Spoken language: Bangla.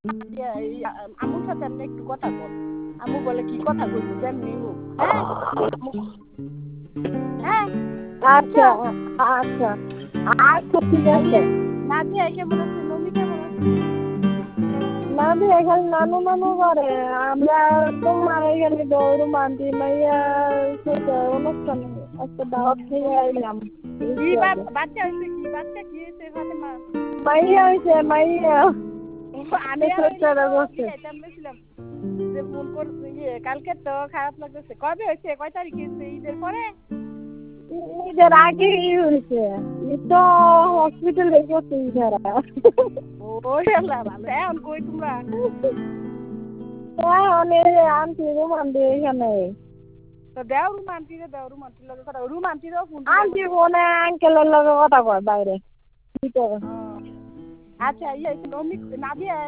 আম্মুর সাথে আপনি একটু কথা বল। আম্মু বলে কি কথা বলবো যেমনি হোক। হ্যাঁ হ্যাঁ আচ্ছা আচ্ছা আচ্ছা ঠিক আছে। নাদিয়া কেমন আছে? নমি কেমন আছে? নানি এখানে নানু নানু করে আমরা তো মারা গেলে দৌড় মান্তি মাইয়া সেটা অনুষ্ঠানে একটা দাওয়াত খেয়ে আইলাম। কি বাচ্চা হয়েছে? কি বাচ্চা কি হয়েছে ফাতেমা? মাইয়া হয়েছে মাইয়া আমি আর করছে বলেছিলাম যে ফোন করছে কালকে তো খারাপ লাগতেছে। কবে হয়েছে? কয় তারিখে হয়েছে? ঈদের পরে? ঈদের আগে হয়েছে তো হসপিটালে গেছে ঈদেরা। ও আল্লাহ ভালো। এখন কই তোমরা? অনেক আনছি রুমান্দি এখানে তো দেও রুম আন্টির লগে কথা রুম আন্টিরও ফোন আনছি ফোনে আঙ্কেলের লগে কথা কয় বাইরে ভিতরে। আচ্ছা নমি নাদিয়া